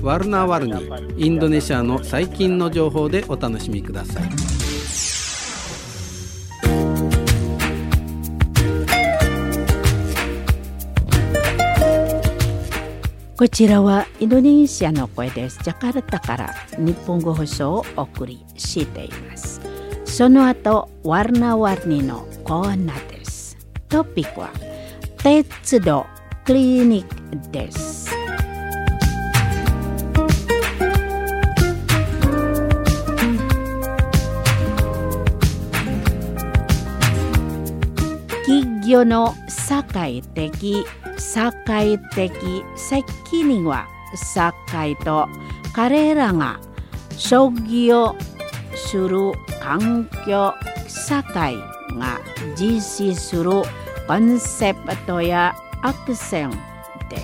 ワルナワルニ、インドネシアの最近の情報でお楽しみください。 こちらはインドネシアの声です。ジャカルタから日本語放送をお送りしています。その後、ワルナワルニのコーナーです。トピックは鉄道クリニックです。企業の社会的責任は社会と彼らが商業する環境社会が実施するコンセプトやアクションです。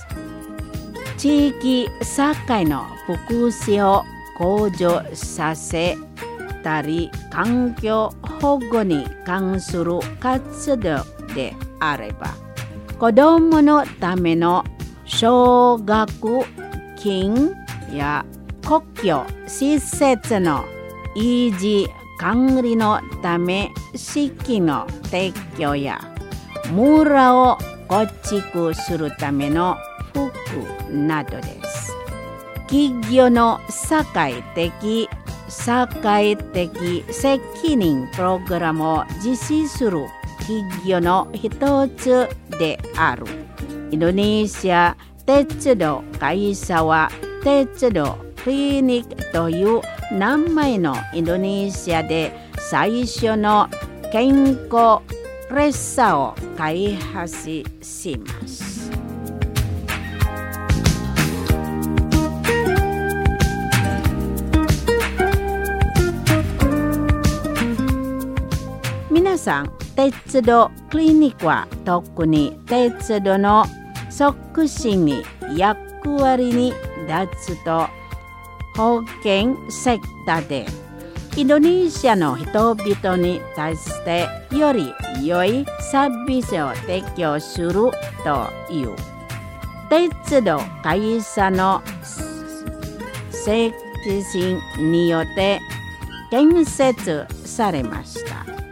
地域社会の福祉を向上させたり、環境保護に関する活動であれば、子どものための奨学金や公共施設の維持管理のため資金の提供や村を構築するための服などです。企業の社会的責任プログラムを実施する企業の一つであるインドネシア鉄道会社は鉄道クリニックという名前のインドネシアで最初の健康列車を開発します。皆さん、鉄道クリニックは特に鉄道の促進に役割に立つと保険セクターでインドネシアの人々に対してより良いサービスを提供するという鉄道会社の責任によって建設されました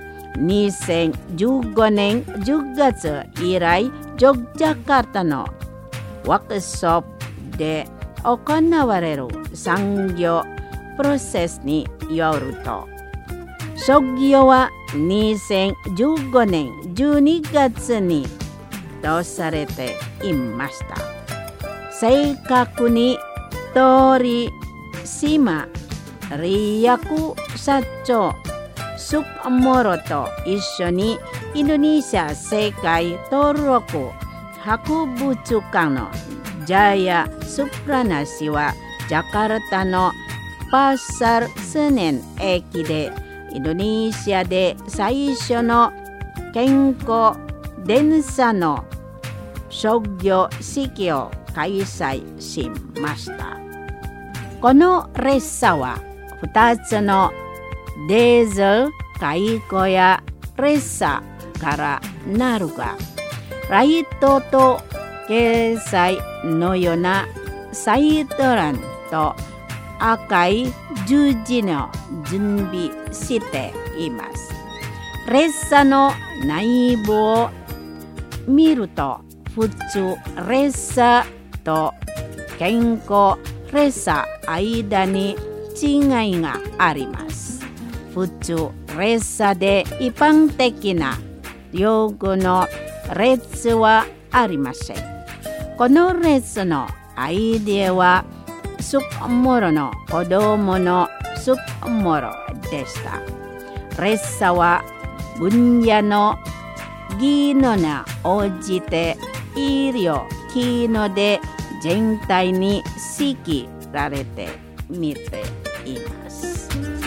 。2015年10月以来、ジョグジャカルタのワークショップで行われる産業プロセスによると、創業は2015年12月にとされていました。正確に取締役社長スクモロと一緒にインドネシア世界登録博物館のジャヤ・スプラナ氏はジャカルタのパーサルスネン駅でインドネシアで最初の健康電車の商業式を開催しました。この列車は2つのディーゼル回顧や列車からなるが、ライトと掲載のようなサイドランと赤い十字の準備しています。列車の内部を見ると、普通列車と健康列車間に違いがあります。普通列車で一般的な両軍の列はありません。この列のアイデアはスクモロの子供のスクモロでした。列車は分野の技能に応じて医療機能で全体に仕切られてみています。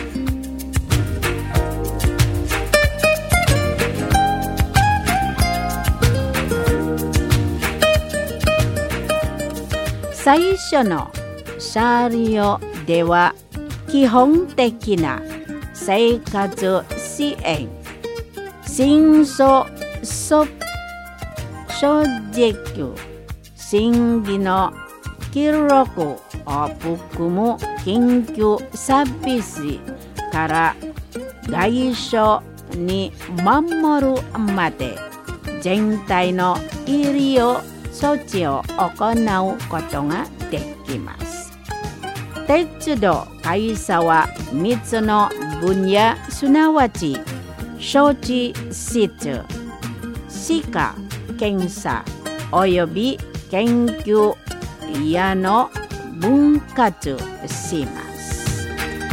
最初の車両では基本的な生活支援、新書正直審議の記録を含む緊急サービスから外傷に守るまで全体の医療措置を行うことができます。鉄道会社は3つの分野、すなわち処置室、歯科検査および研究やの分割します。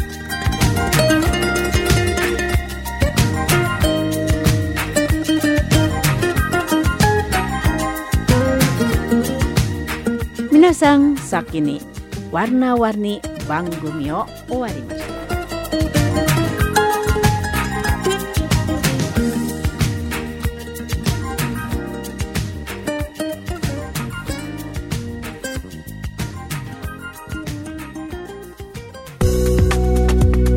皆さん先にwarna-warni番組を終わりました。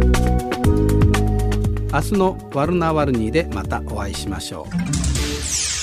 明日のワルナワルニでまたお会いしましょう。